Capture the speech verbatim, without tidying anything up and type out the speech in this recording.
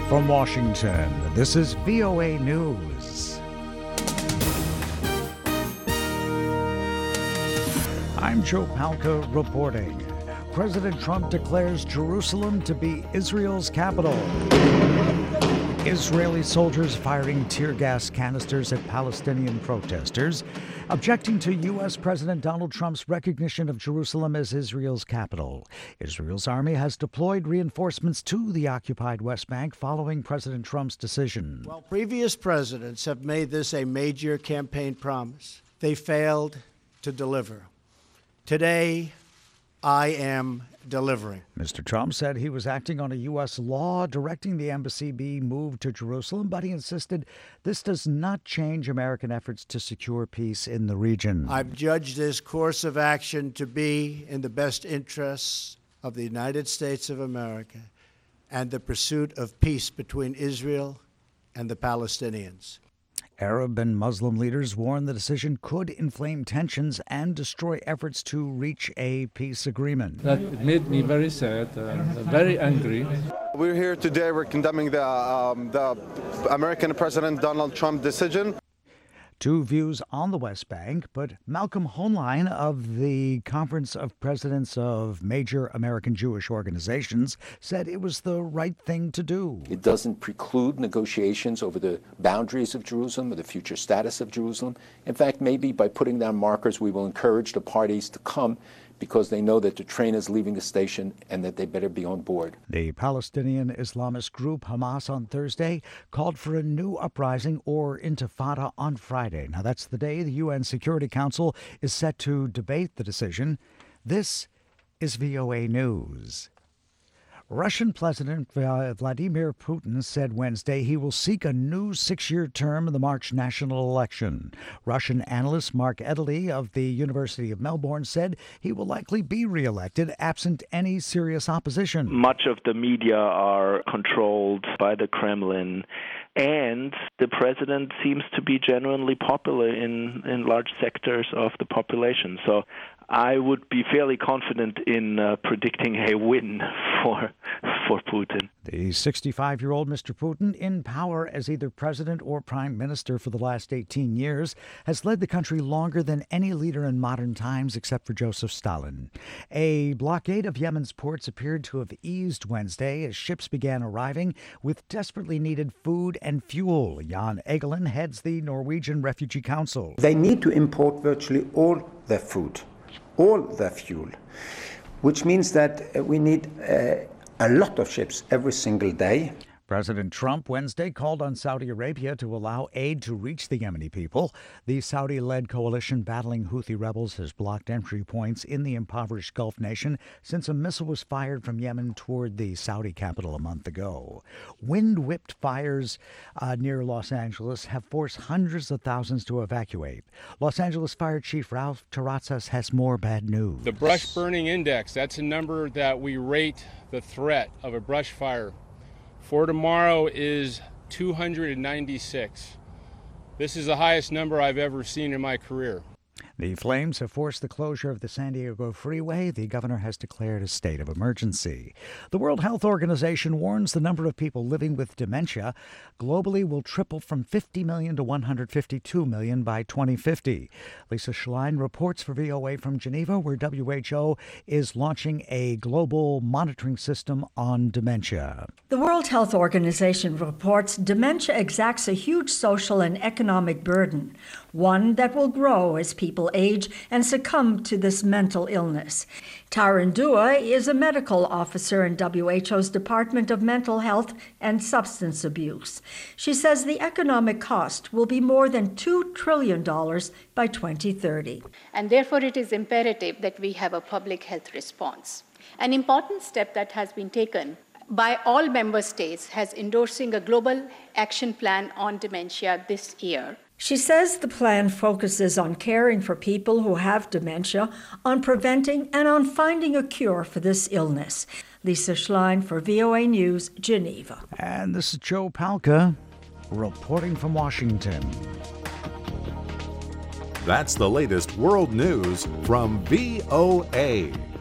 From Washington, this is V O A News. I'm Joe Palca reporting. President Trump declares Jerusalem to be Israel's capital. Israeli soldiers firing tear gas canisters at Palestinian protesters, objecting to U S. President Donald Trump's recognition of Jerusalem as Israel's capital. Israel's army has deployed reinforcements to the occupied West Bank following President Trump's decision. Well, previous presidents have made this a major campaign promise. They failed to deliver. Today, I am delivering. Mister Trump said he was acting on a U S law directing the embassy be moved to Jerusalem, but he insisted this does not change American efforts to secure peace in the region. I've judged this course of action to be in the best interests of the United States of America and the pursuit of peace between Israel and the Palestinians. Arab and Muslim leaders warn the decision could inflame tensions and destroy efforts to reach a peace agreement. That made me very sad, uh, very angry. We're here today. We're condemning the, um, the American President Donald Trump decision. Two views on the West Bank, but Malcolm Hoenlein of the Conference of Presidents of Major American Jewish Organizations said it was the right thing to do. It doesn't preclude negotiations over the boundaries of Jerusalem or the future status of Jerusalem. In fact, maybe by putting down markers, we will encourage the parties to come because they know that the train is leaving the station and that they better be on board. The Palestinian Islamist group Hamas on Thursday called for a new uprising or intifada on Friday. Now, that's the day the U N Security Council is set to debate the decision. This is V O A News. Russian President Vladimir Putin said Wednesday he will seek a new six-year term in the March national election. Russian analyst Mark Edley of the University of Melbourne said he will likely be reelected absent any serious opposition. Much of the media are controlled by the Kremlin, and the president seems to be genuinely popular in, in large sectors of the population. So I would be fairly confident in uh, predicting a win for for Putin. The sixty-five-year-old Mister Putin, in power as either president or prime minister for the last eighteen years, has led the country longer than any leader in modern times except for Joseph Stalin. A blockade of Yemen's ports appeared to have eased Wednesday as ships began arriving with desperately needed food and fuel. Jan Egeland heads the Norwegian Refugee Council. They need to import virtually all their food, all their fuel, which means that we need uh, a lot of ships every single day. President Trump Wednesday called on Saudi Arabia to allow aid to reach the Yemeni people. The Saudi-led coalition battling Houthi rebels has blocked entry points in the impoverished Gulf nation since a missile was fired from Yemen toward the Saudi capital a month ago. Wind-whipped fires uh, near Los Angeles have forced hundreds of thousands to evacuate. Los Angeles Fire Chief Ralph Terrazas has more bad news. The brush burning index, that's a number that we rate the threat of a brush fire. For tomorrow is two hundred ninety-six. This is the highest number I've ever seen in my career. The flames have forced the closure of the San Diego Freeway. The governor has declared a state of emergency. The World Health Organization warns the number of people living with dementia globally will triple from fifty million to one hundred fifty-two million by twenty fifty. Lisa Schlein reports for V O A from Geneva, where W H O is launching a global monitoring system on dementia. The World Health Organization reports dementia exacts a huge social and economic burden, one that will grow as people age and succumb to this mental illness. Taryn Dua is a medical officer in W H O's Department of Mental Health and Substance Abuse. She says the economic cost will be more than two trillion dollars by twenty thirty. And therefore it is imperative that we have a public health response. An important step that has been taken by all member states has endorsing a global action plan on dementia this year. She says the plan focuses on caring for people who have dementia, on preventing and on finding a cure for this illness. Lisa Schlein for V O A News, Geneva. And this is Joe Palca reporting from Washington. That's the latest world news from V O A.